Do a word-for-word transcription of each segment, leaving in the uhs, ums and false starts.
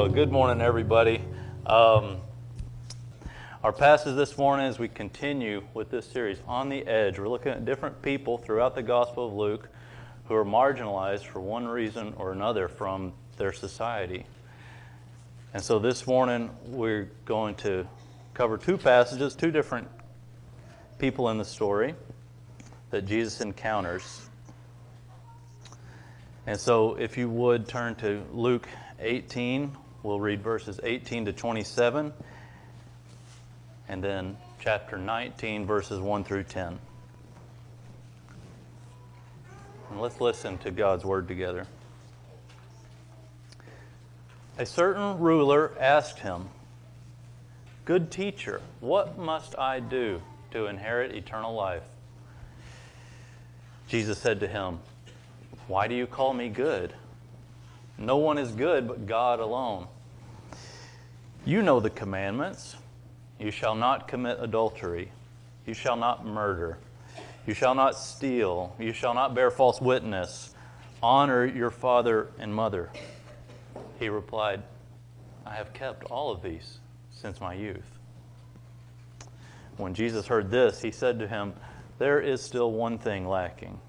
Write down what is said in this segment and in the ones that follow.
Well, good morning, everybody. Um, our passage this morning, as we continue with this series, On the Edge, we're looking at different people throughout the Gospel of Luke who are marginalized for one reason or another from their society. And so this morning, we're going to cover two passages, two different people in the story that Jesus encounters. And so if you would turn to Luke eighteen, we'll read verses eighteen to twenty-seven, and then chapter nineteen, verses one through ten. And let's listen to God's word together. A certain ruler asked him, "Good teacher, what must I do to inherit eternal life?" Jesus said to him, "Why do you call me good? No one is good but God alone. You know the commandments. You shall not commit adultery. You shall not murder. You shall not steal. You shall not bear false witness. Honor your father and mother." He replied, "I have kept all of these since my youth." When Jesus heard this, he said to him, "There is still one thing lacking.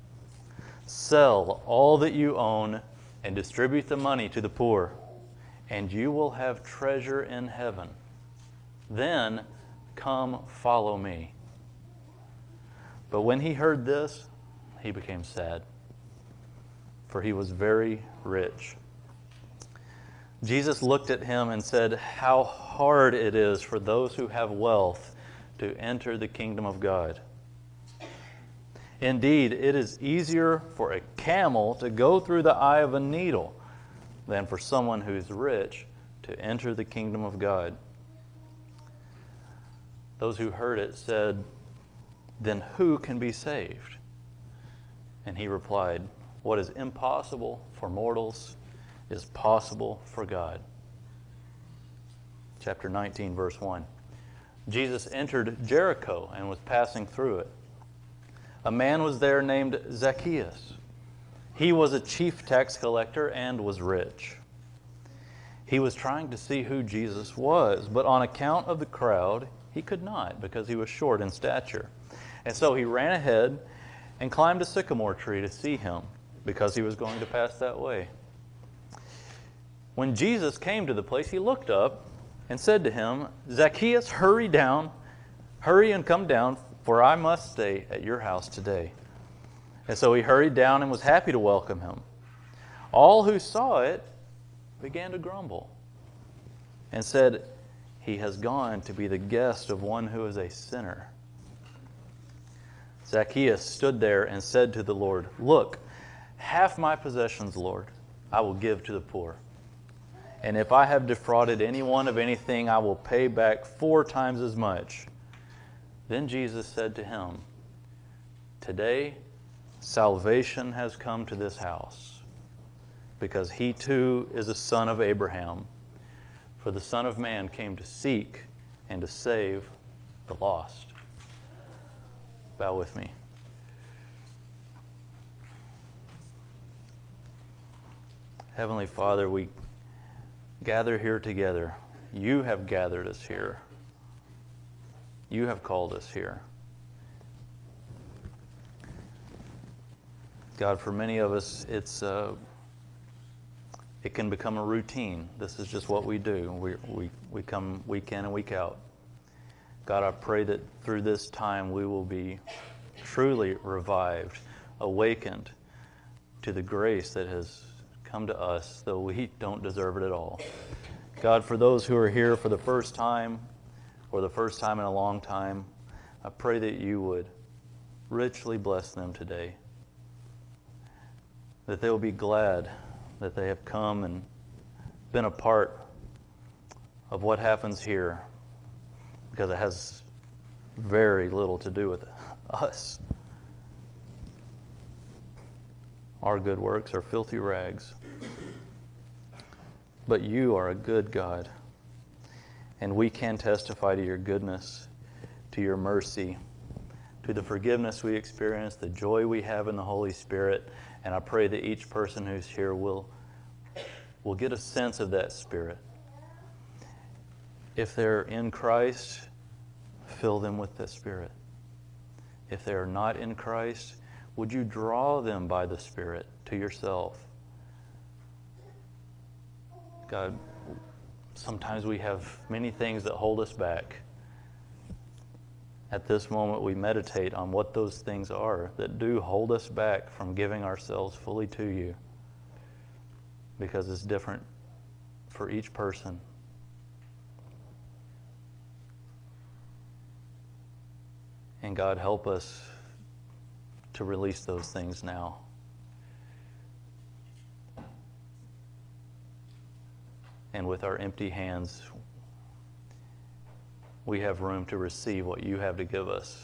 Sell all that you own and distribute the money to the poor, and you will have treasure in heaven. Then come follow me." But when he heard this, he became sad, for he was very rich. Jesus looked at him and said, "How hard it is for those who have wealth to enter the kingdom of God. Indeed, it is easier for a camel to go through the eye of a needle than for someone who is rich to enter the kingdom of God." Those who heard it said, "Then who can be saved?" And he replied, "What is impossible for mortals is possible for God." Chapter nineteen, verse one. Jesus entered Jericho and was passing through it. A man was there named Zacchaeus. He was a chief tax collector and was rich. He was trying to see who Jesus was, but on account of the crowd, he could not because he was short in stature. And so he ran ahead and climbed a sycamore tree to see him because he was going to pass that way. When Jesus came to the place, he looked up and said to him, "Zacchaeus, hurry down, hurry and come down, for I must stay at your house today." And so he hurried down and was happy to welcome him. All who saw it began to grumble and said, "He has gone to be the guest of one who is a sinner." Zacchaeus stood there and said to the Lord, "Look, half my possessions, Lord, I will give to the poor. And if I have defrauded anyone of anything, I will pay back four times as much." Then Jesus said to him, "Today salvation has come to this house, because he too is a son of Abraham. For the Son of Man came to seek and to save the lost." Bow with me. Heavenly Father, we gather here together. You have gathered us here. You have called us here. God, for many of us, it's uh, it can become a routine. This is just what we do. We, we, we come week in and week out. God, I pray that through this time we will be truly revived, awakened to the grace that has come to us, though we don't deserve it at all. God, for those who are here for the first time, or the first time in a long time, I pray that you would richly bless them today. That they will be glad that they have come and been a part of what happens here, because it has very little to do with us. Our good works are filthy rags. But you are a good God, and we can testify to your goodness, to your mercy, to the forgiveness we experience, the joy we have in the Holy Spirit. And I pray that each person who's here will will get a sense of that Spirit. If they're in Christ, fill them with the Spirit. If they are not in Christ, would you draw them by the Spirit to yourself? God, sometimes we have many things that hold us back. At this moment, we meditate on what those things are that do hold us back from giving ourselves fully to you, because it's different for each person. And God, help us to release those things now. And with our empty hands, we have room to receive what you have to give us.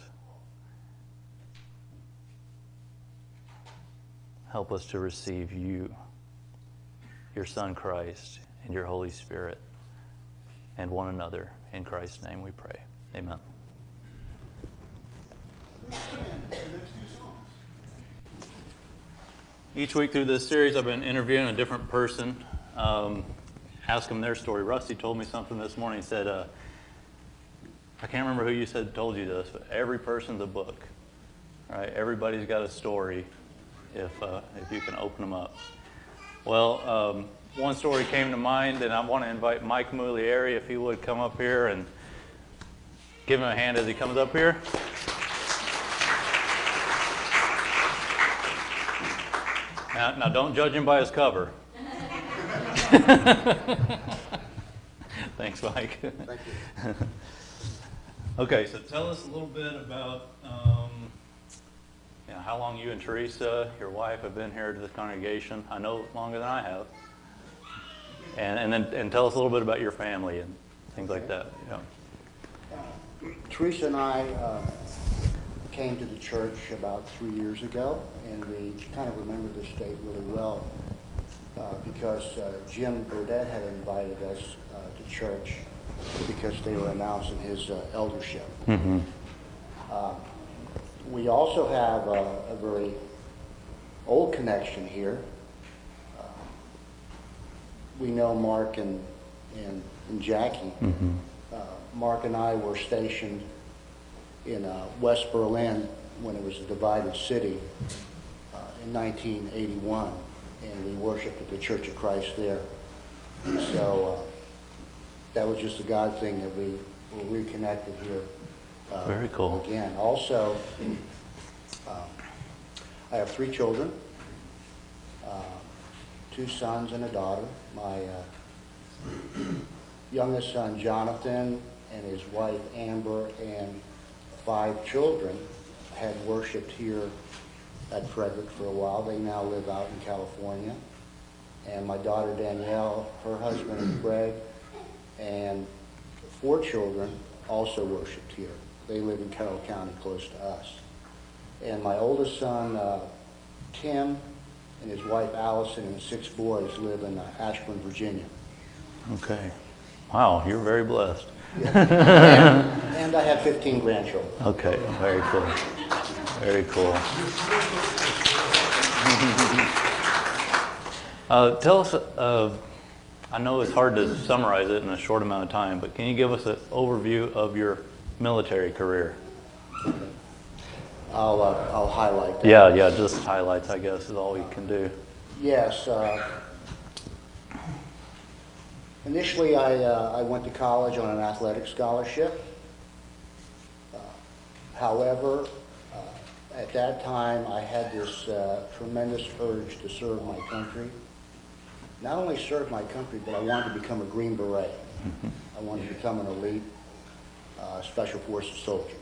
Help us to receive you, your Son Christ, and your Holy Spirit, and one another. In Christ's name we pray. Amen. Each week through this series, I've been interviewing a different person, um, ask them their story. Rusty told me something this morning. He said, uh, I can't remember who you said told you this, but every person's a book. Right? Everybody's got a story if uh, if you can open them up. Well, um, one story came to mind, and I want to invite Mike Mulieri, if he would come up here and give him a hand as he comes up here. Now, now don't judge him by his cover. Thanks, Mike. Thank you. Okay, so tell us a little bit about um, you know, how long you and Teresa, your wife, have been here to this congregation. I know longer than I have. And and then and tell us a little bit about your family and things like that. Yeah. Uh, Teresa and I uh, came to the church about three years ago, and we kind of remember this date really well uh, because uh, Jim Burdett had invited us uh, to church because they were announcing his uh, eldership. Mm-hmm. Uh, we also have a, a very old connection here. Uh, we know Mark and, and, and Jackie. Mm-hmm. Uh, Mark and I were stationed in uh, West Berlin when it was a divided city uh, in nineteen eighty-one, and we worshiped at the Church of Christ there. So uh, that was just a God thing that we were reconnected here. Uh, Very cool. Again, also, uh, I have three children, uh, two sons and a daughter. My uh, youngest son, Jonathan, and his wife, Amber, and five children had worshiped here at Frederick for a while. They now live out in California. And my daughter, Danielle, her husband, Greg, and four children also worshiped here. They live in Carroll County, close to us. And my oldest son, uh, Tim, and his wife, Allison, and six boys live in uh, Ashburn, Virginia. Okay. Wow, you're very blessed. Yeah. and, and I have fifteen grandchildren. Okay, very cool. Very cool. uh, tell us, uh, I know it's hard to summarize it in a short amount of time, but can you give us an overview of your military career? I'll, uh, I'll highlight that. Yeah, yeah, just highlights, I guess, is all we can do. Yes. Uh, initially, I, uh, I went to college on an athletic scholarship. Uh, however, uh, at that time, I had this uh, tremendous urge to serve my country. Not only serve my country, but I wanted to become a Green Beret. Mm-hmm. I wanted to become an elite uh, Special Forces soldier.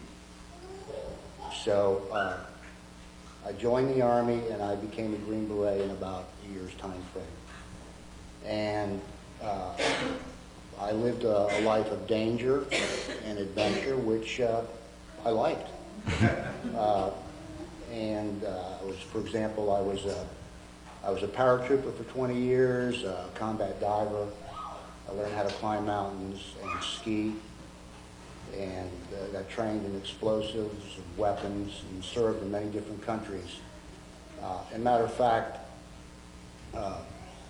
So uh, I joined the Army, and I became a Green Beret in about a year's time frame. And uh, I lived a, a life of danger and adventure, which uh, I liked. Uh, and uh, I was, for example, I was a, I was a paratrooper for twenty years, a combat diver. I learned how to climb mountains and ski, and uh, got trained in explosives and weapons and served in many different countries. Uh, as a matter of fact, uh,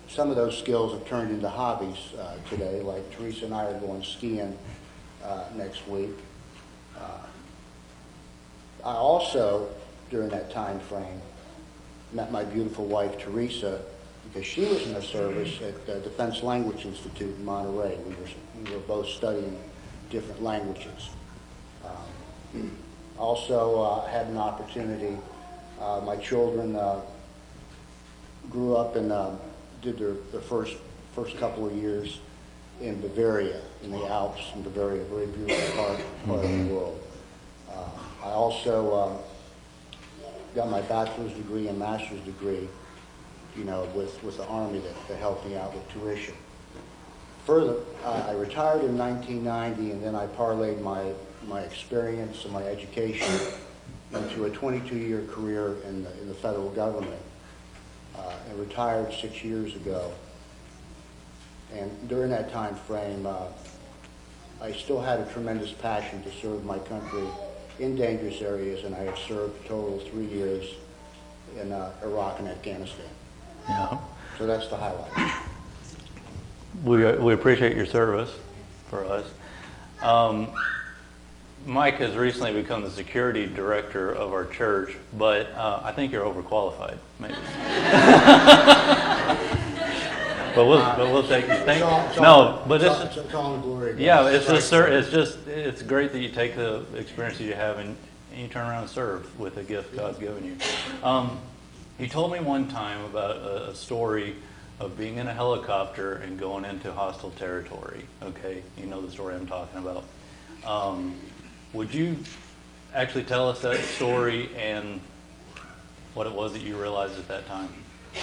some of those skills have turned into hobbies uh, today, like Teresa and I are going skiing uh, next week. Uh, I also, during that time frame, met my beautiful wife, Teresa, because she was in the service at the Defense Language Institute in Monterey. We were, we were both studying different languages. Um, also uh, had an opportunity, uh, my children uh, grew up and uh, did their, their first, first couple of years in Bavaria, in the Alps, in Bavaria, a very beautiful part, part of the world. Uh, I also um, got my bachelor's degree and master's degree, you know, with, with the Army that, to help me out with tuition. Further, uh, I retired in nineteen ninety, and then I parlayed my, my experience and my education into a twenty-two year career in the, in the federal government. Uh, and retired six years ago. And during that time frame, uh, I still had a tremendous passion to serve my country in dangerous areas, and I had served a total of three years in uh, Iraq and Afghanistan. Yeah. So that's the highlight. We, we appreciate your service for us. Um, Mike has recently become the security director of our church, but uh, I think you're overqualified, maybe. but we'll but we'll take you. Thank, It's all- it's no, all- but it's it's, all- it's all in the glory of God. yeah, it's just sir, it's just it's great that you take the experience that you have and, and you turn around and serve with the gift God's given you. Um, he told me one time about a, a story of being in a helicopter and going into hostile territory. Okay, you know the story I'm talking about. Um, would you actually tell us that story and what it was that you realized at that time?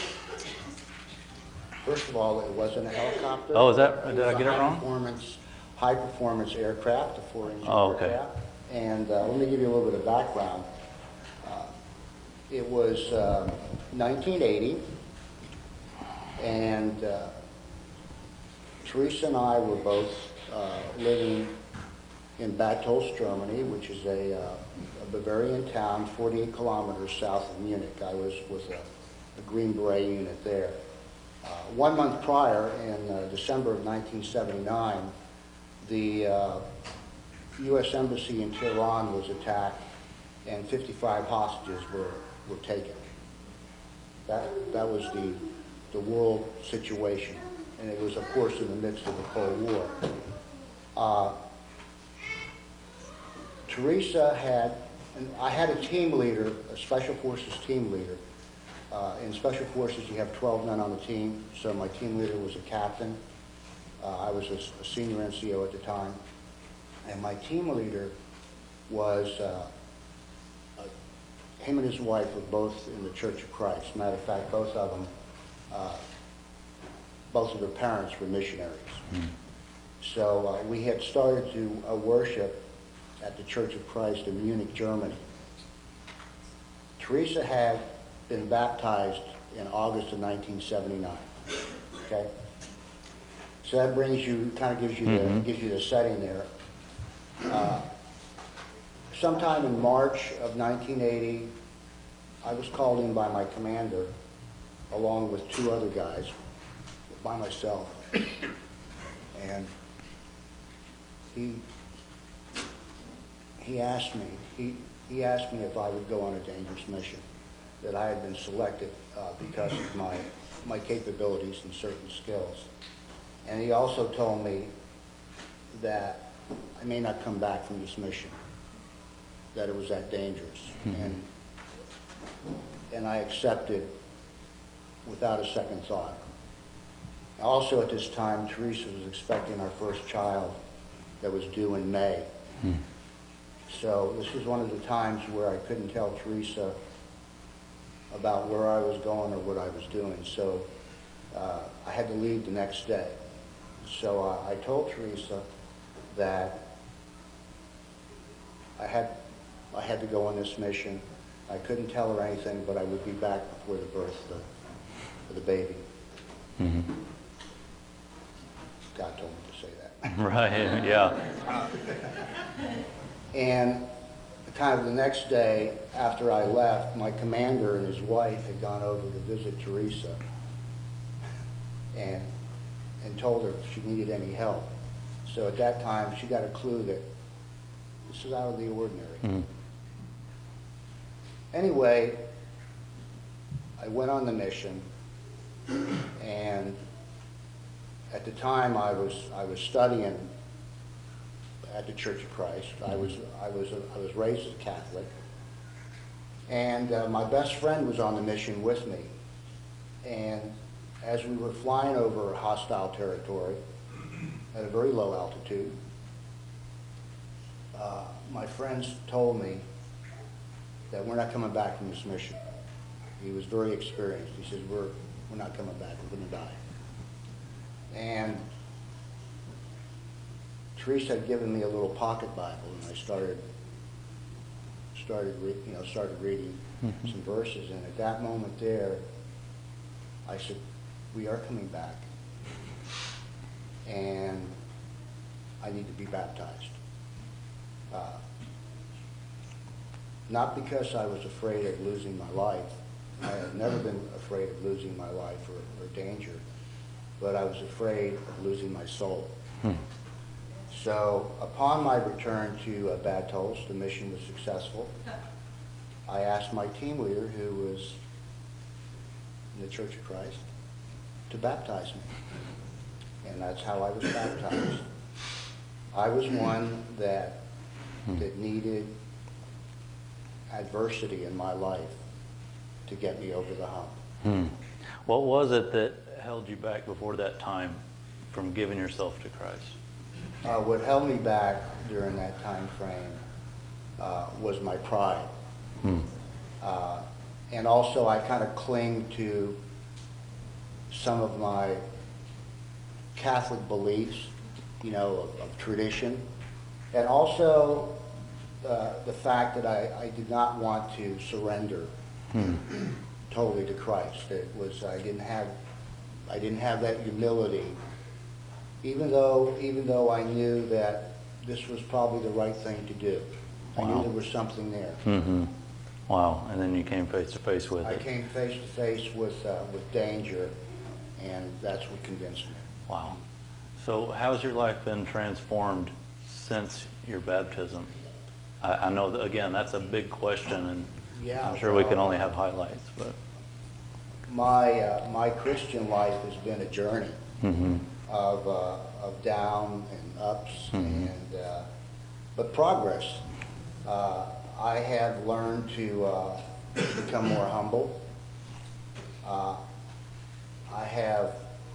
First of all, it wasn't a helicopter. Oh, is that- It did I was get a it wrong? high-performance, high-performance aircraft, a four-engine Oh, okay. aircraft. And uh, let me give you a little bit of background. Uh, it was uh, nineteen eighty, and uh, Teresa and I were both uh, living in Bad Tölz, Germany, which is a, uh, a Bavarian town forty-eight kilometers south of Munich. I was with a, a Green Beret unit there. Uh, one month prior, in uh, December of nineteen seventy-nine, the uh, U S Embassy in Tehran was attacked and fifty-five hostages were, were taken. That, that was the, the world situation, and it was, of course, in the midst of the Cold War. Uh, Teresa had, and I had a team leader, a Special Forces team leader. Uh, in Special Forces, you have twelve men on the team, so my team leader was a captain. Uh, I was a, a senior N C O at the time. And my team leader was, uh, uh, him and his wife were both in the Church of Christ. Matter of fact, both of them, uh, both of their parents were missionaries. Mm. So uh, we had started to uh, worship at the Church of Christ in Munich, Germany. Teresa had been baptized in August of nineteen seventy-nine. Okay, so that brings you, kind of gives you mm-hmm. the gives you the setting there. Uh, sometime in March of nineteen eighty, I was called in by my commander, along with two other guys, by myself, and he he asked me he he asked me if I would go on a dangerous mission, that I had been selected uh, because of my my capabilities and certain skills, and he also told me that I may not come back from this mission, that it was that dangerous. Mm-hmm. And and I accepted without a second thought. Also at this time, Teresa was expecting our first child that was due in May. Mm. So this was one of the times where I couldn't tell Teresa about where I was going or what I was doing. So uh, I had to leave the next day. So uh, I told Teresa that I had I had to go on this mission. I couldn't tell her anything, but I would be back before the birth of the, of the baby. Mm-hmm. God told me to say that. Right, yeah. And kind of the next day after I left, my commander and his wife had gone over to visit Teresa. and and told her if she needed any help. So at that time, she got a clue that this is out of the ordinary. Mm. Anyway, I went on the mission, and at the time I was I was studying at the Church of Christ. I was I was I was raised as a Catholic, and uh, my best friend was on the mission with me. And as we were flying over hostile territory at a very low altitude, uh, my friends told me that we're not coming back from this mission. He was very experienced. He said, we're, we're not coming back, we're going to die. And Teresa had given me a little pocket Bible, and I started, started re- you know, started reading mm-hmm. some verses. And at that moment there, I said, we are coming back, and I need to be baptized. Uh, not because I was afraid of losing my life. I had never been afraid of losing my life or, or danger, but I was afraid of losing my soul. Hmm. So upon my return to uh, Bad-Tolz, the mission was successful. I asked my team leader, who was in the Church of Christ, to baptize me. And that's how I was baptized. I was one that, that needed adversity in my life to get me over the hump. Hmm. What was it that held you back before that time from giving yourself to Christ? Uh, what held me back during that time frame uh, was my pride. Hmm. Uh, and also I kind of cling to some of my Catholic beliefs, you know, of, of tradition. And also uh, the fact that I, I did not want to surrender hmm. totally to Christ. It was, I didn't have, I didn't have that humility. Even though, even though I knew that this was probably the right thing to do. Wow. I knew there was something there. Mm-hmm. Wow, and then you came face to face with I it. I came face to face with uh, with danger, and that's what convinced me. Wow. So how's your life been transformed since your baptism? I, I know, that, again, that's a big question, and yeah, I'm sure well, we can only have highlights. But My, uh, my Christian life has been a journey. Mm-hmm. Of, uh, of down and ups, mm-hmm. and uh, but progress. Uh, I have learned to uh, become more humble. Uh, I have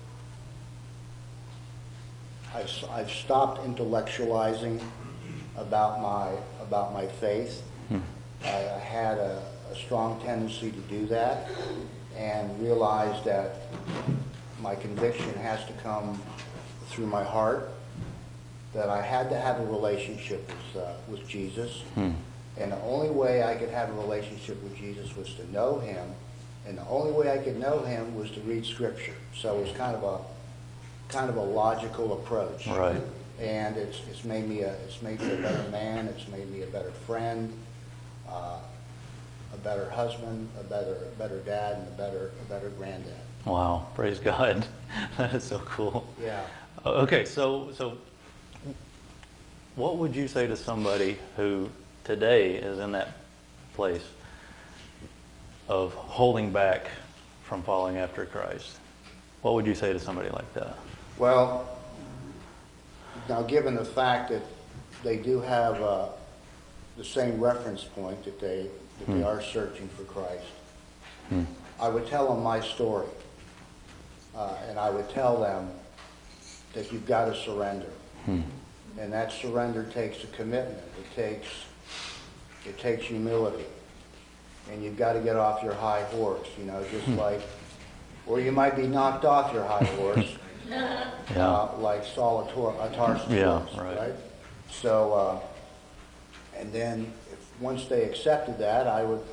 I've, I've stopped intellectualizing about my about my faith. Mm-hmm. I, I had a, a strong tendency to do that, and realized that my conviction has to come through my heart, that I had to have a relationship with, uh, with Jesus. Hmm. And the only way I could have a relationship with Jesus was to know him. And the only way I could know him was to read Scripture. So it was kind of a kind of a logical approach. Right. And it's it's made me a it's made me a better man. It's made me a better friend, uh, a better husband, a better a better dad, and a better a better granddad. Wow, praise God. That is so cool. Yeah. Okay, so so what would you say to somebody who today is in that place of holding back from following after Christ? What would you say to somebody like that? Well, now given the fact that they do have uh, the same reference point, that they that hmm. they are searching for Christ, hmm. I would tell them my story. Uh, and I would tell them that you've got to surrender. Hmm. And that surrender takes a commitment. It takes it takes humility. And you've got to get off your high horse, you know, just hmm. like, or you might be knocked off your high horse, yeah. uh, like Saul of Tar- uh, Tarsus yeah, was, right. right? So, uh, and then if, once they accepted that, I would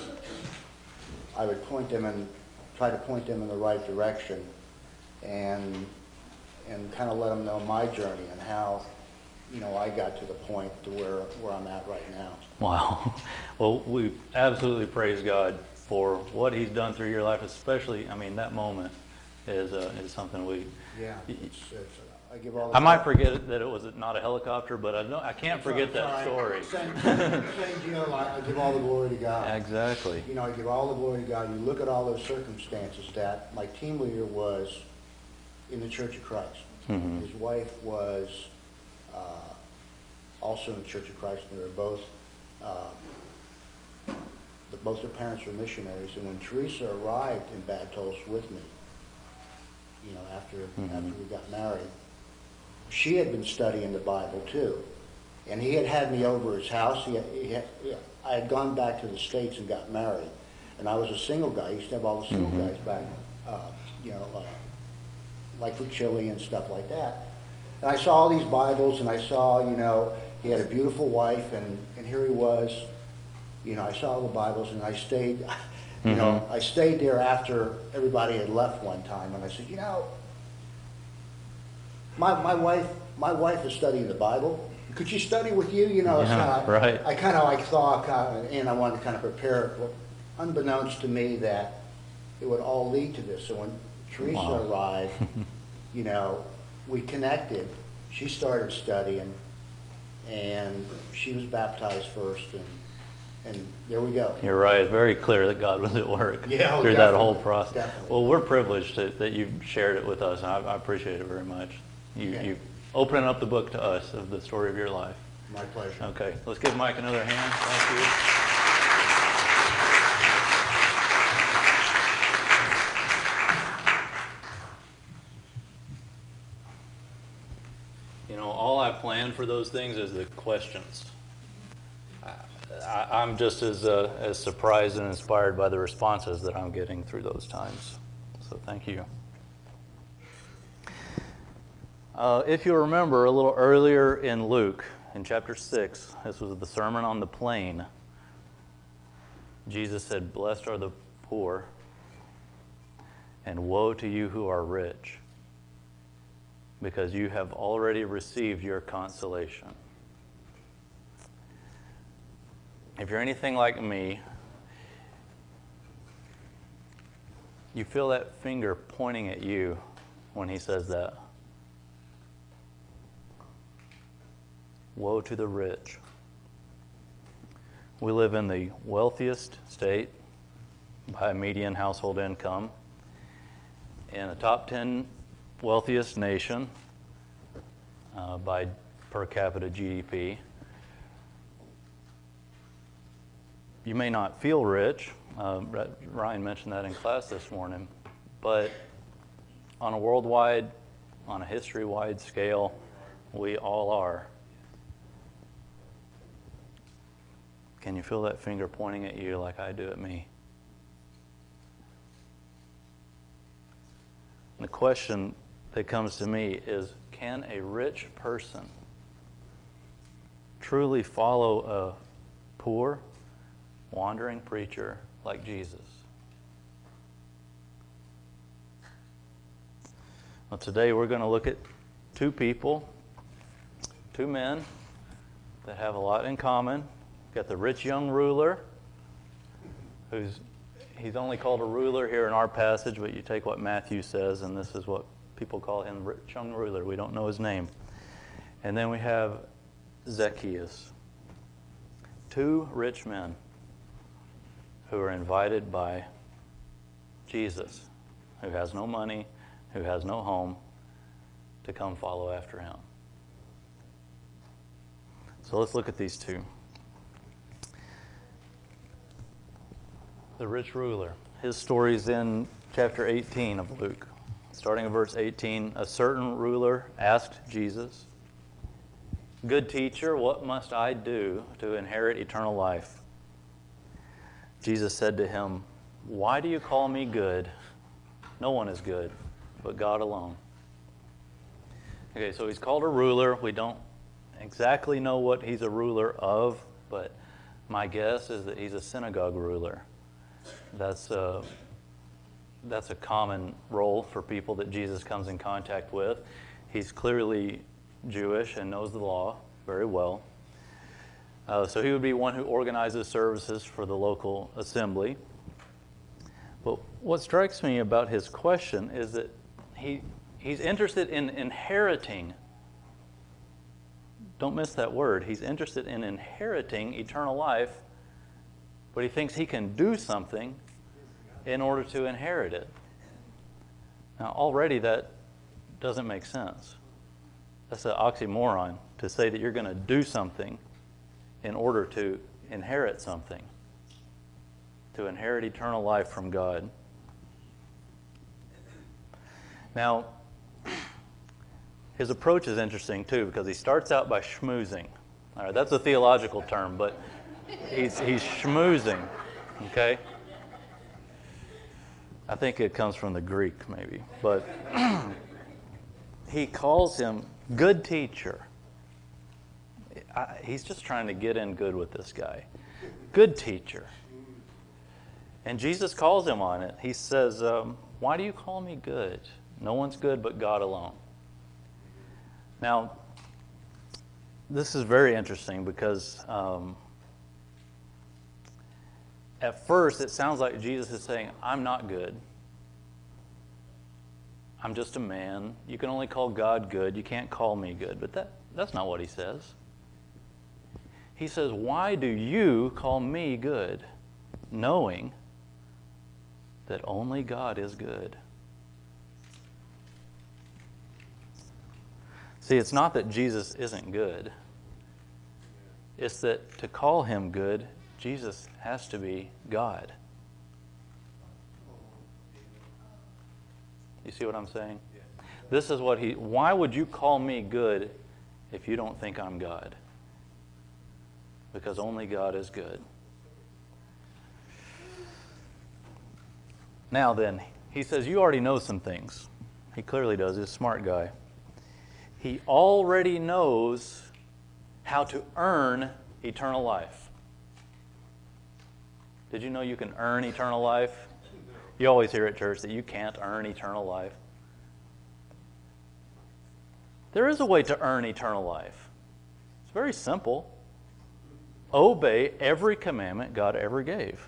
I would point them in try to point them in the right direction, and and kind of let them know my journey and how, you know, I got to the point to where where I'm at right now. Wow. Well, we absolutely praise God for what he's done through your life, especially, I mean, that moment is uh, is something we. Yeah, it's, it's, I give all. The I might forget that it was not a helicopter, but I don't. I can't forget that Sorry. story. Same, same deal. I, I give all the glory to God. Exactly. You know, I give all the glory to God. You look at all those circumstances that my team leader was in the Church of Christ. Mm-hmm. His wife was uh, also in the Church of Christ. They were both. Uh, the, both their parents were missionaries, and when Teresa arrived in Batos with me, you know, after mm-hmm. after we got married, she had been studying the Bible too, and he had had me over his house. He had, he had, yeah, I had gone back to the States and got married, and I was a single guy. I used to have all the single mm-hmm. guys back, uh, you know, uh, like for Chile and stuff like that. And I saw all these Bibles, and I saw, you know, he had a beautiful wife, and, and here he was. You know, I saw all the Bibles, and I stayed. You know, mm-hmm. I stayed there after everybody had left one time, and I said, you know, my my wife my wife is studying the Bible. Could she study with you? You know, yeah, so I, right. I kind of like thought, kind of, and I wanted to kind of prepare, unbeknownst to me, that it would all lead to this. So when Teresa wow. arrived, you know, we connected. She started studying, and she was baptized first, and. And there we go. You're right. It's very clear that God was at work yeah, oh, through that whole process. Definitely. Well, we're privileged to, that you've shared it with us, and I, I appreciate it very much. You, yeah. you opening up the book to us of the story of your life. My pleasure. Okay, let's give Mike another hand. Thank you. You know, all I plan for those things is the questions. I, I'm just as uh, as surprised and inspired by the responses that I'm getting through those times. So thank you. Uh, if you remember a little earlier in Luke, in chapter six, this was the Sermon on the Plain. Jesus said, "Blessed are the poor, and woe to you who are rich, because you have already received your consolation." If you're anything like me, you feel that finger pointing at you when he says that. Woe to the rich. We live in the wealthiest state by median household income, in a top ten wealthiest nation uh, by per capita G D P. You may not feel rich. Uh, Ryan mentioned that in class this morning. But on a worldwide, on a history-wide scale, we all are. Can you feel that finger pointing at you like I do at me? And the question that comes to me is, can a rich person truly follow a poor, wandering preacher like Jesus? Well, today we're going to look at two people, two men that have a lot in common. We've got the rich young ruler, who's he's only called a ruler here in our passage, but you take what Matthew says, and this is what people call him, rich young ruler. We don't know his name. And then we have Zacchaeus, two rich men who are invited by Jesus, who has no money, who has no home, to come follow after him. So let's look at these two. The rich ruler. His story is in chapter eighteen of Luke. Starting in verse eighteen, a certain ruler asked Jesus, "Good teacher, what must I do to inherit eternal life?" Jesus said to him, "Why do you call me good? No one is good, but God alone." Okay, so he's called a ruler. We don't exactly know what he's a ruler of, but my guess is that he's a synagogue ruler. That's a, that's a common role for people that Jesus comes in contact with. He's clearly Jewish and knows the law very well. Uh, so he would be one who organizes services for the local assembly. But what strikes me about his question is that he he's interested in inheriting. Don't miss that word. He's interested in inheriting eternal life, but he thinks he can do something in order to inherit it. Now, already that doesn't make sense. That's an oxymoron to say that you're going to do something in order to inherit something, to inherit eternal life from God. Now, his approach is interesting too, because he starts out by schmoozing. All right, that's a theological term, but he's he's schmoozing. Okay, I think it comes from the Greek, maybe, but he calls him good teacher. I, he's just trying to get in good with this guy. Good teacher. And Jesus calls him on it. He says, um, why do you call me good? No one's good but God alone. Now, this is very interesting because um, at first it sounds like Jesus is saying, I'm not good. I'm just a man. You can only call God good. You can't call me good. But that, that's not what he says. He says, why do you call me good, knowing that only God is good? See, it's not that Jesus isn't good. It's that to call him good, Jesus has to be God. You see what I'm saying? This is what he, why would you call me good if you don't think I'm God? Because only God is good. Now then, he says, you already know some things. He clearly does. He's a smart guy. He already knows how to earn eternal life. Did you know you can earn eternal life? You always hear at church that you can't earn eternal life. There is a way to earn eternal life. It's very simple. Obey every commandment God ever gave.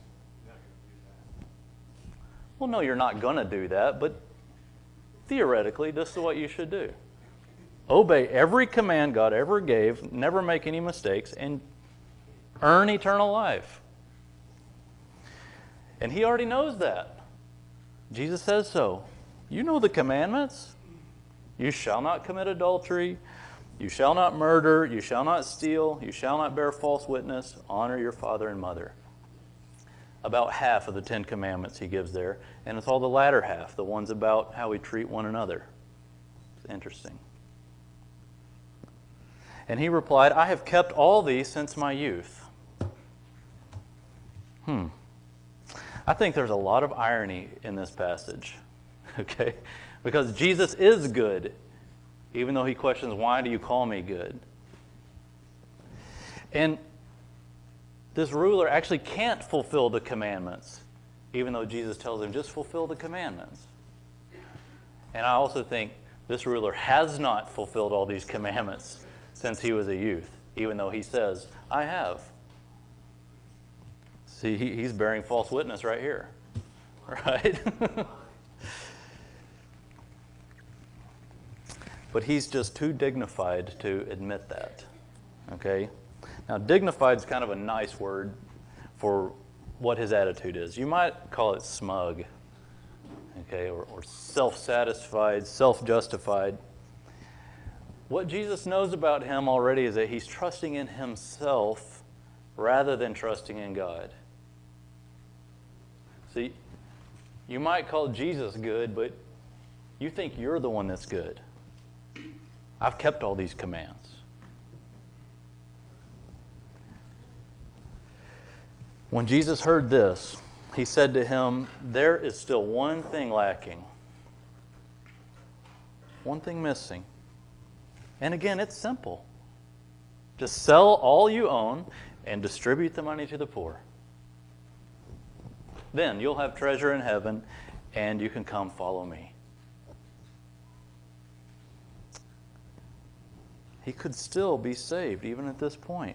Well, no, you're not going to do that, but theoretically, this is what you should do. Obey every command God ever gave, never make any mistakes, and earn eternal life. And he already knows that. Jesus says so. You know the commandments. You shall not commit adultery. You shall not murder. You shall not steal. You shall not bear false witness. Honor your father and mother. About half of the Ten Commandments he gives there. And it's all the latter half, the ones about how we treat one another. It's interesting. And he replied, I have kept all these since my youth. Hmm. I think there's a lot of irony in this passage. Okay? Because Jesus is good, even though he questions, why do you call me good? And this ruler actually can't fulfill the commandments, even though Jesus tells him, just fulfill the commandments. And I also think this ruler has not fulfilled all these commandments since he was a youth, even though he says, I have. See, he, he's bearing false witness right here. Right? But he's just too dignified to admit that. Okay? Now, dignified is kind of a nice word for what his attitude is. You might call it smug, okay, or, or self-satisfied, self-justified. What Jesus knows about him already is that he's trusting in himself rather than trusting in God. See, you might call Jesus good, but you think you're the one that's good. I've kept all these commands. When Jesus heard this, he said to him, there is still one thing lacking. One thing missing. And again, it's simple. Just sell all you own and distribute the money to the poor. Then you'll have treasure in heaven and you can come follow me. He could still be saved even at this point.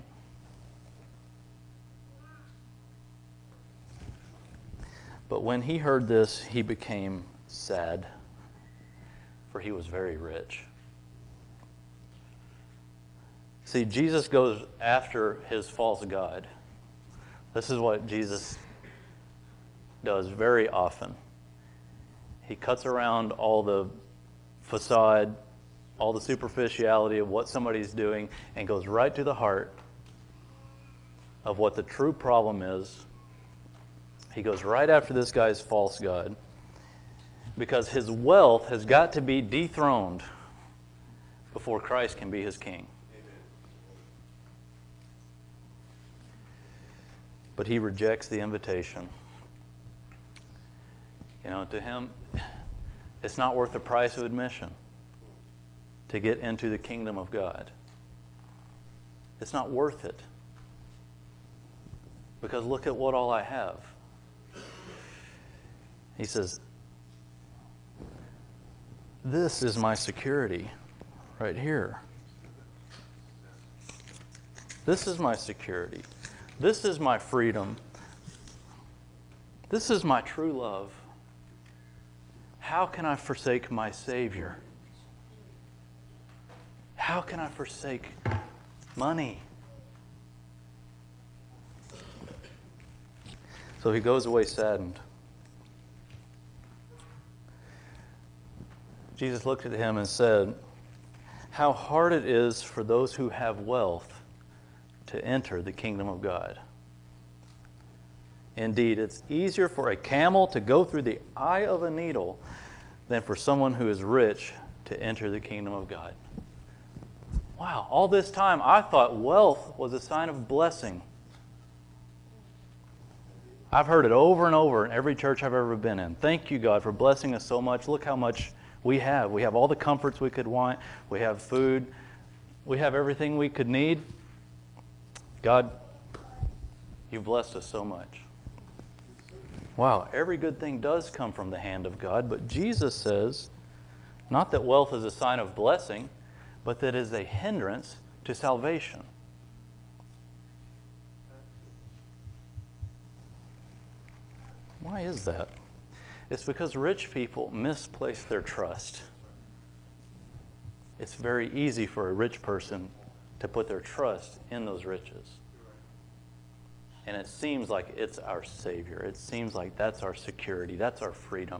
But when he heard this, he became sad, for he was very rich. See, Jesus goes after his false god. This is what Jesus does very often. He cuts around all the facade, all the superficiality of what somebody's doing, and goes right to the heart of what the true problem is. He goes right after this guy's false god, because his wealth has got to be dethroned before Christ can be his king. But he rejects the invitation. You know, to him, it's not worth the price of admission to get into the kingdom of God. It's not worth it. Because look at what all I have. He says, this is my security right here. This is my security. This is my freedom. This is my true love. How can I forsake my Savior? How can I forsake money? So he goes away saddened. Jesus looked at him and said, how hard it is for those who have wealth to enter the kingdom of God. Indeed, it's easier for a camel to go through the eye of a needle than for someone who is rich to enter the kingdom of God. Wow, all this time I thought wealth was a sign of blessing. I've heard it over and over in every church I've ever been in. Thank you, God, for blessing us so much. Look how much we have. We have all the comforts we could want. We have food. We have everything we could need. God, you've blessed us so much. Wow, every good thing does come from the hand of God, but Jesus says, not that wealth is a sign of blessing, but that it is a hindrance to salvation. Why is that? It's because rich people misplace their trust. It's very easy for a rich person to put their trust in those riches. And it seems like it's our Savior. It seems like that's our security. That's our freedom.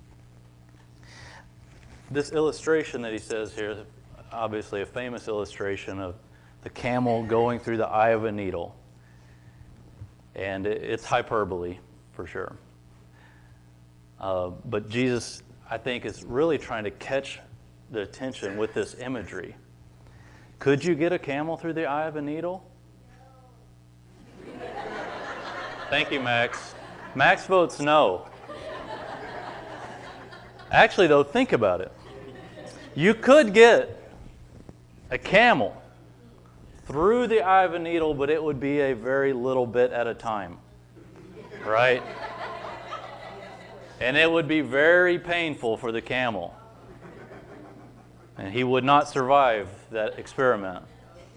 This illustration that he says here is obviously a famous illustration of the camel going through the eye of a needle. And it's hyperbole, for sure. Uh, but Jesus, I think, is really trying to catch the attention with this imagery. Could you get a camel through the eye of a needle? Thank you, Max. Max votes no. Actually, though, think about it. You could get a camel through the eye of a needle, but it would be a very little bit at a time. Right? And it would be very painful for the camel. And he would not survive that experiment.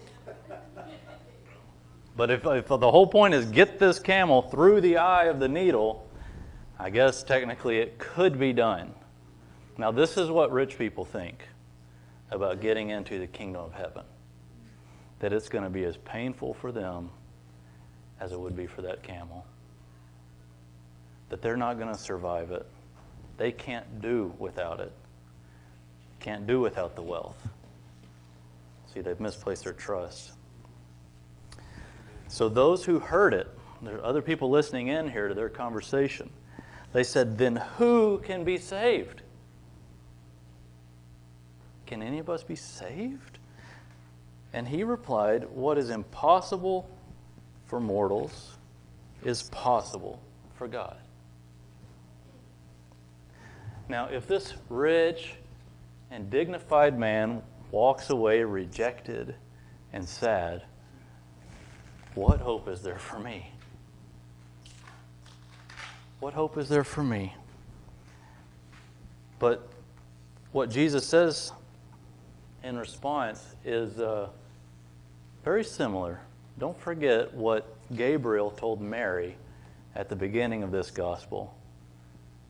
But if, if the whole point is get this camel through the eye of the needle, I guess technically it could be done. Now this is what rich people think about getting into the kingdom of heaven. That it's going to be as painful for them as it would be for that camel. That they're not going to survive it. They can't do without it. Can't do without the wealth. See, they've misplaced their trust. So those who heard it, there are other people listening in here to their conversation. They said, then who can be saved? Can any of us be saved? And he replied, what is impossible for mortals is possible for God. Now, if this rich and dignified man walks away rejected and sad, what hope is there for me? What hope is there for me? But what Jesus says in response is uh, very similar. Don't forget what Gabriel told Mary at the beginning of this gospel.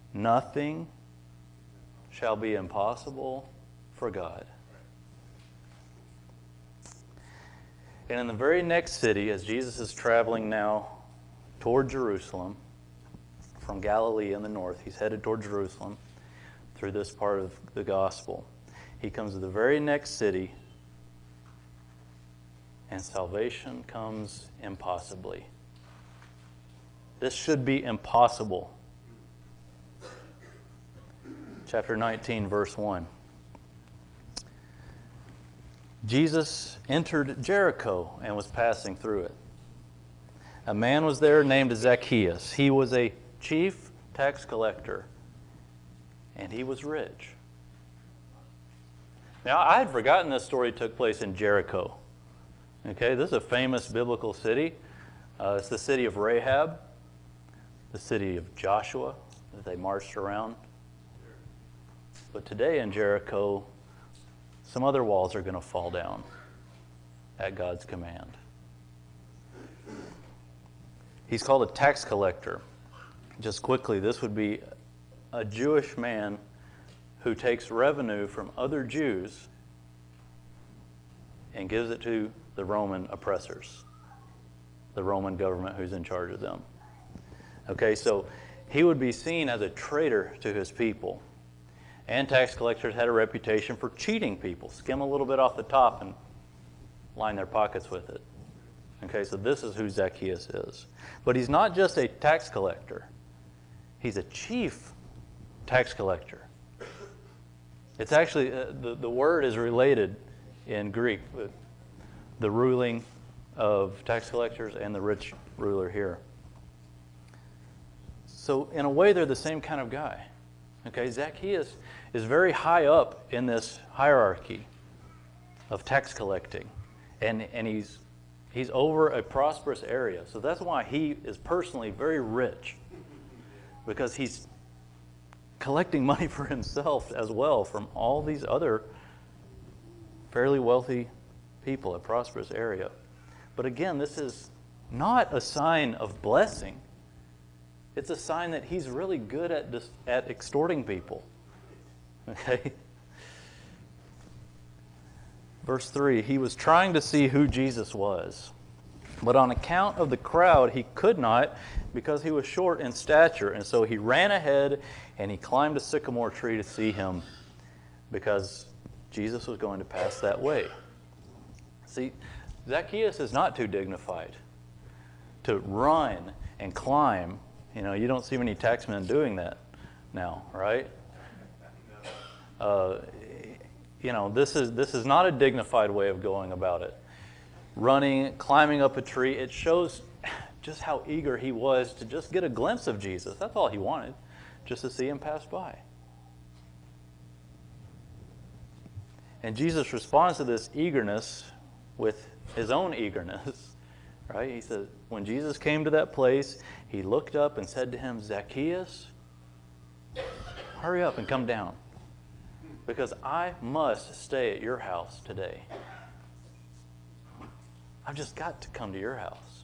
Nothing shall be impossible for God. And in the very next city, as Jesus is traveling now toward Jerusalem, from Galilee in the north, he's headed toward Jerusalem through this part of the gospel. He comes to the very next city, and salvation comes impossibly. This should be impossible. Chapter nineteen, verse one. Jesus entered Jericho and was passing through it. A man was there named Zacchaeus. He was a chief tax collector, and he was rich. Now, I had forgotten this story took place in Jericho. Okay, this is a famous biblical city. Uh, it's the city of Rahab, the city of Joshua that they marched around. But today in Jericho, some other walls are going to fall down at God's command. He's called a tax collector. Just quickly, this would be a Jewish man who takes revenue from other Jews and gives it to the Roman oppressors, the Roman government who's in charge of them. Okay, so he would be seen as a traitor to his people. And tax collectors had a reputation for cheating people, skim a little bit off the top and line their pockets with it. Okay, so this is who Zacchaeus is. But he's not just a tax collector. He's a chief tax collector. It's actually, uh, the, the word is related in Greek, the, the ruling of tax collectors and the rich ruler here. So in a way, they're the same kind of guy. Okay, Zacchaeus is very high up in this hierarchy of tax collecting. And, and he's, he's over a prosperous area. So that's why he is personally very rich. Because he's collecting money for himself as well from all these other fairly wealthy people, a prosperous area. But again, this is not a sign of blessing. It's a sign that he's really good at dis- at extorting people. Okay? Verse three, he was trying to see who Jesus was. But on account of the crowd, he could not because he was short in stature. And so he ran ahead and he climbed a sycamore tree to see him because Jesus was going to pass that way. See, Zacchaeus is not too dignified to run and climb. You know, you don't see many taxmen doing that now, right? Uh, you know, this is this is not a dignified way of going about it. Running, climbing up a tree, it shows just how eager he was to just get a glimpse of Jesus. That's all he wanted, just to see him pass by. And Jesus responds to this eagerness with his own eagerness, right? He says, when Jesus came to that place, he looked up and said to him, Zacchaeus, hurry up and come down, because I must stay at your house today. I've just got to come to your house.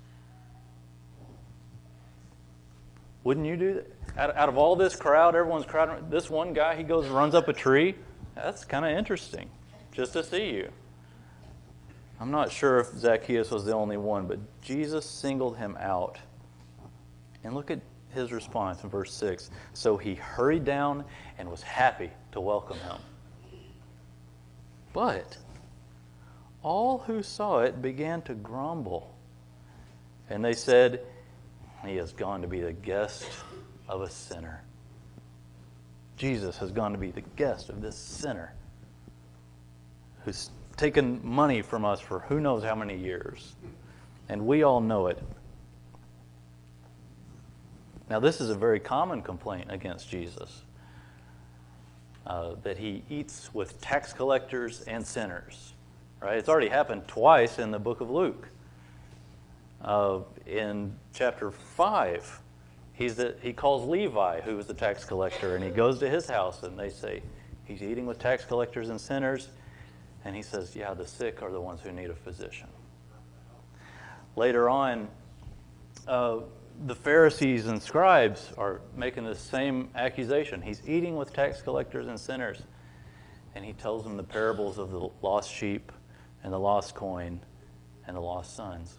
Wouldn't you do that? Out, out of all this crowd, everyone's crowding, this one guy, he goes and runs up a tree. That's kind of interesting, just to see you. I'm not sure if Zacchaeus was the only one, but Jesus singled him out. And look at his response in verse six. So he hurried down and was happy to welcome him. But all who saw it began to grumble. And they said, he has gone to be the guest of a sinner. Jesus has gone to be the guest of this sinner who's taken money from us for who knows how many years. And we all know it. Now, this is a very common complaint against Jesus, uh, that he eats with tax collectors and sinners. Right? It's already happened twice in the book of Luke. Uh, in chapter five, he's the, he calls Levi, who was the tax collector, and he goes to his house, and they say, he's eating with tax collectors and sinners. And he says, yeah, the sick are the ones who need a physician. Later on, uh, the Pharisees and scribes are making the same accusation. He's eating with tax collectors and sinners. And he tells them the parables of the lost sheep and the lost coin and the lost sons.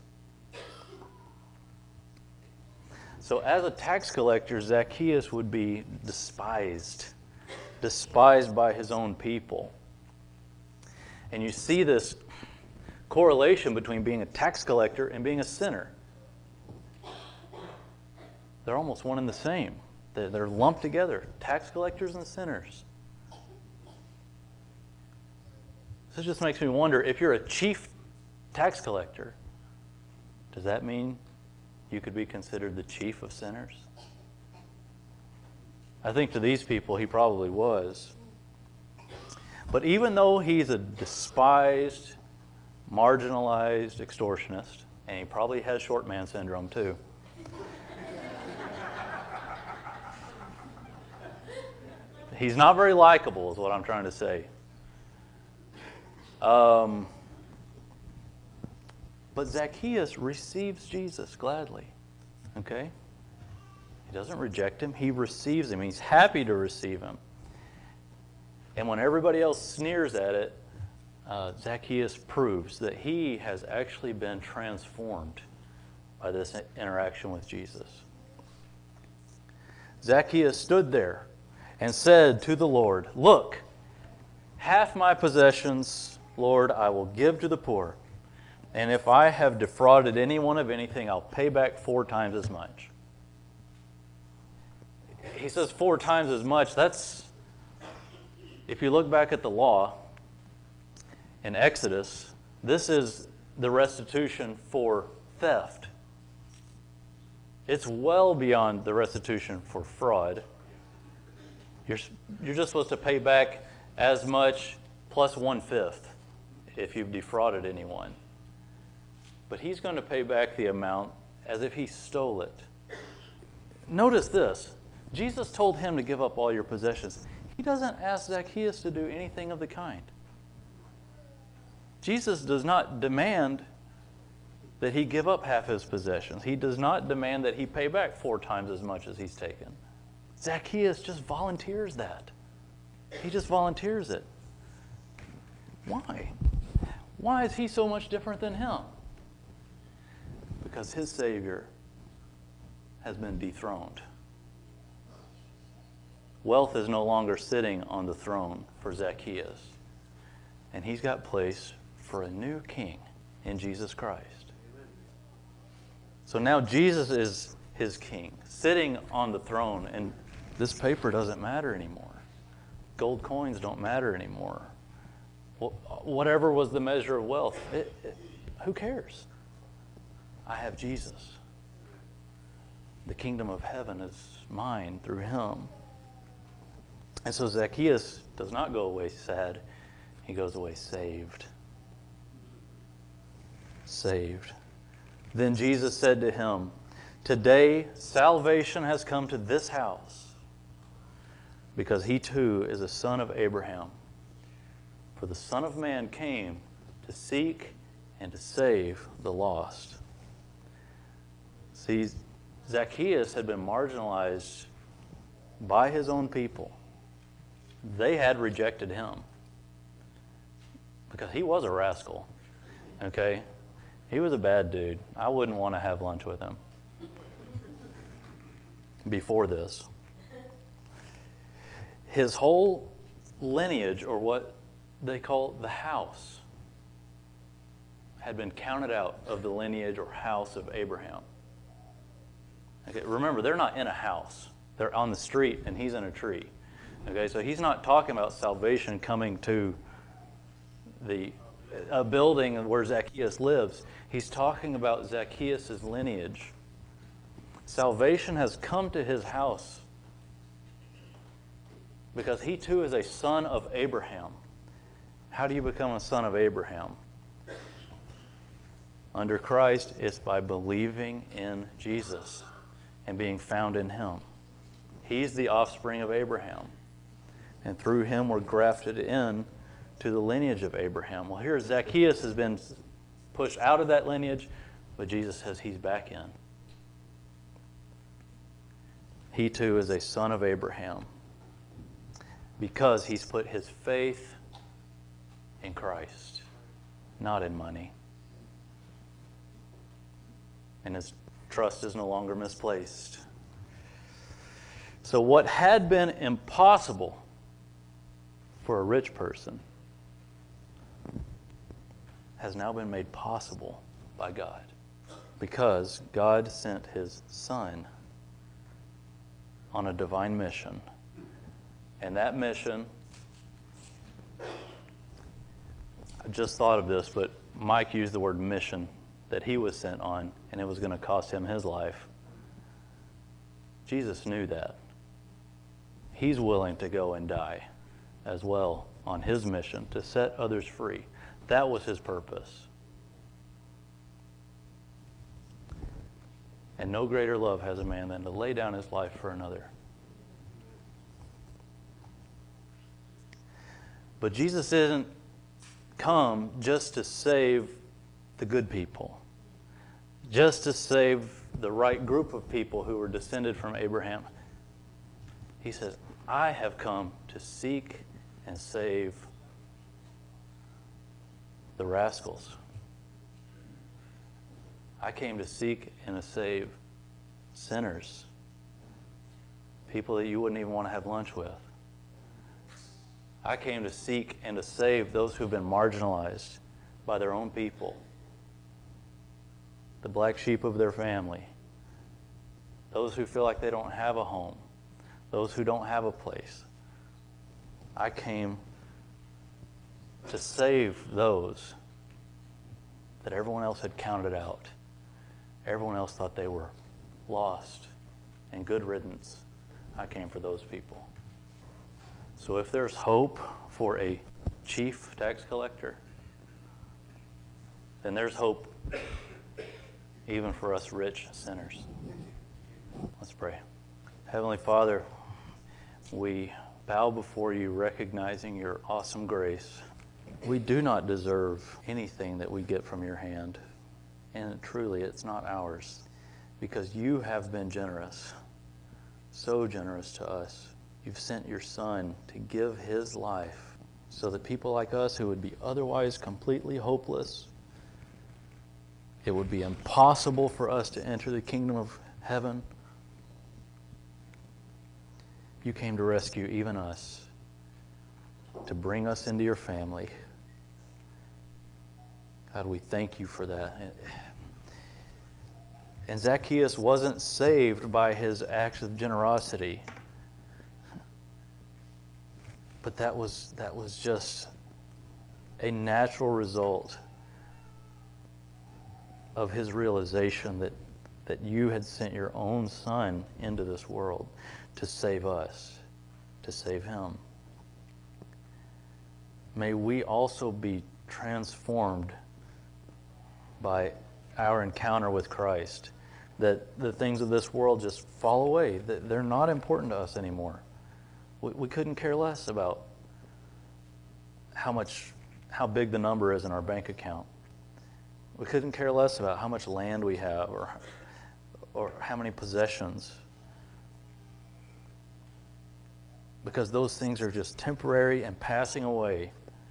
So as a tax collector, Zacchaeus would be despised, despised by his own people. And you see this correlation between being a tax collector and being a sinner. They're almost one and the same. They're, they're lumped together, tax collectors and sinners. This just makes me wonder, if you're a chief tax collector, does that mean you could be considered the chief of sinners? I think to these people he probably was. But even though he's a despised, marginalized extortionist, and he probably has short man syndrome too, he's not very likable is what I'm trying to say. Um, but Zacchaeus receives Jesus gladly. Okay? He doesn't reject him. He receives him. He's happy to receive him. And when everybody else sneers at it, uh, Zacchaeus proves that he has actually been transformed by this interaction with Jesus. Zacchaeus stood there and said to the Lord, "Look, half my possessions, Lord, I will give to the poor. And if I have defrauded anyone of anything, I'll pay back four times as much." He says four times as much. That's, if you look back at the law in Exodus, this is the restitution for theft. It's well beyond the restitution for fraud. You're, you're just supposed to pay back as much plus one-fifth if you've defrauded anyone. But he's going to pay back the amount as if he stole it. Notice this. Jesus told him to give up all your possessions. He doesn't ask Zacchaeus to do anything of the kind. Jesus does not demand that he give up half his possessions. He does not demand that he pay back four times as much as he's taken. Zacchaeus just volunteers that. He just volunteers it. Why? Why is he so much different than him? Because his Savior has been dethroned. Wealth is no longer sitting on the throne for Zacchaeus. And he's got place for a new king in Jesus Christ. So now Jesus is his king, sitting on the throne, and this paper doesn't matter anymore. Gold coins don't matter anymore. Whatever was the measure of wealth, it, it, who cares? I have Jesus. The kingdom of heaven is mine through him. And so Zacchaeus does not go away sad. He goes away saved. Saved. Then Jesus said to him, "Today salvation has come to this house, because he too is a son of Abraham. For the Son of Man came to seek and to save the lost." See, Zacchaeus had been marginalized by his own people. They had rejected him because he was a rascal. Okay? He was a bad dude. I wouldn't want to have lunch with him before this. His whole lineage, or what they call the house, had been counted out of the lineage or house of Abraham. Okay, remember, they're not in a house. They're on the street, and he's in a tree. Okay, so he's not talking about salvation coming to the a building where Zacchaeus lives. He's talking about Zacchaeus' lineage. Salvation has come to his house because he too is a son of Abraham. How do you become a son of Abraham? Under Christ, it's by believing in Jesus and being found in him. He's the offspring of Abraham. And through him we're grafted in to the lineage of Abraham. Well, here Zacchaeus has been pushed out of that lineage, but Jesus says he's back in. he too is a son of Abraham because he's put his faith in Christ, not in money. And his trust is no longer misplaced. So what had been impossible for a rich person has now been made possible by God, because God sent his Son on a divine mission. And that mission, I just thought of this, but Mike used the word mission that he was sent on, and it was going to cost him his life. Jesus knew that. He's willing to go and die as well on his mission to set others free. That was his purpose. And no greater love has a man than to lay down his life for another. But Jesus didn't come just to save the good people, just to save the right group of people who were descended from Abraham. He says, I have come to seek and save the rascals. I came to seek and to save sinners, people that you wouldn't even want to have lunch with. I came to seek and to save those who've been marginalized by their own people, the black sheep of their family, those who feel like they don't have a home, those who don't have a place. I came to save those that everyone else had counted out. Everyone else thought they were lost and good riddance. I came for those people. So if there's hope for a chief tax collector, then there's hope even for us rich sinners. Let's pray. Heavenly Father, we bow before you recognizing your awesome grace. We do not deserve anything that we get from your hand. And truly, it's not ours, because you have been generous, so generous to us. You've sent your Son to give his life so that people like us who would be otherwise completely hopeless, it would be impossible for us to enter the kingdom of heaven. You came to rescue even us, to bring us into your family. God, we thank you for that. And Zacchaeus wasn't saved by his acts of generosity, but that was that was just a natural result of his realization that, that you had sent your own Son into this world to save us, to save him. May we also be transformed by our encounter with Christ, that the things of this world just fall away, that they're not important to us anymore. We, we couldn't care less about how much, how big the number is in our bank account. We couldn't care less about how much land we have or, or how many possessions, because those things are just temporary and passing away.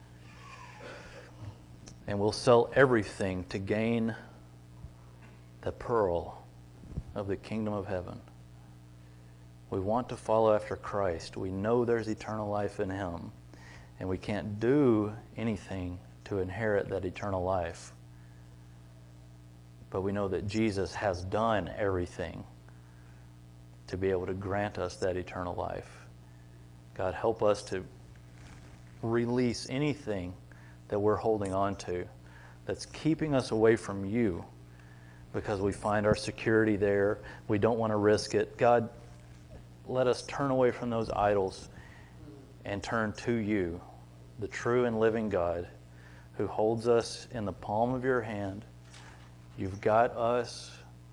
And we'll sell everything to gain the pearl of the kingdom of heaven. We want to follow after Christ. We know there's eternal life in him, and we can't do anything to inherit that eternal life. But we know that Jesus has done everything to be able to grant us that eternal life. God, help us to release anything that we're holding on to that's keeping us away from you, because we find our security there. We don't want to risk it. God, let us turn away from those idols and turn to you, the true and living God, who holds us in the palm of your hand. You've got us.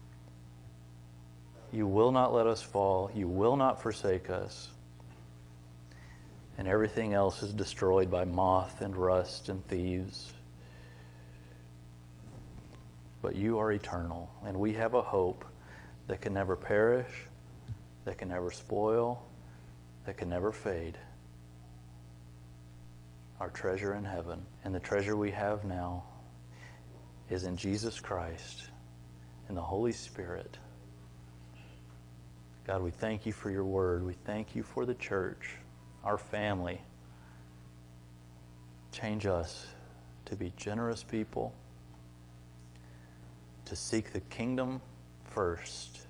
You will not let us fall. You will not forsake us. And everything else is destroyed by moth and rust and thieves. But you are eternal, and we have a hope that can never perish, that can never spoil, that can never fade. Our treasure in heaven. And the treasure we have now is in Jesus Christ, in the Holy Spirit. God, we thank you for your word. We thank you for the church, our family. Change us to be generous people, to seek the kingdom first,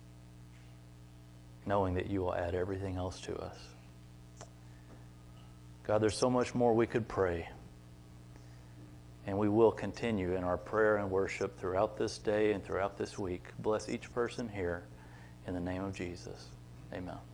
knowing that you will add everything else to us. God, there's so much more we could pray, and we will continue in our prayer and worship throughout this day and throughout this week. Bless each person here in the name of Jesus. Amen.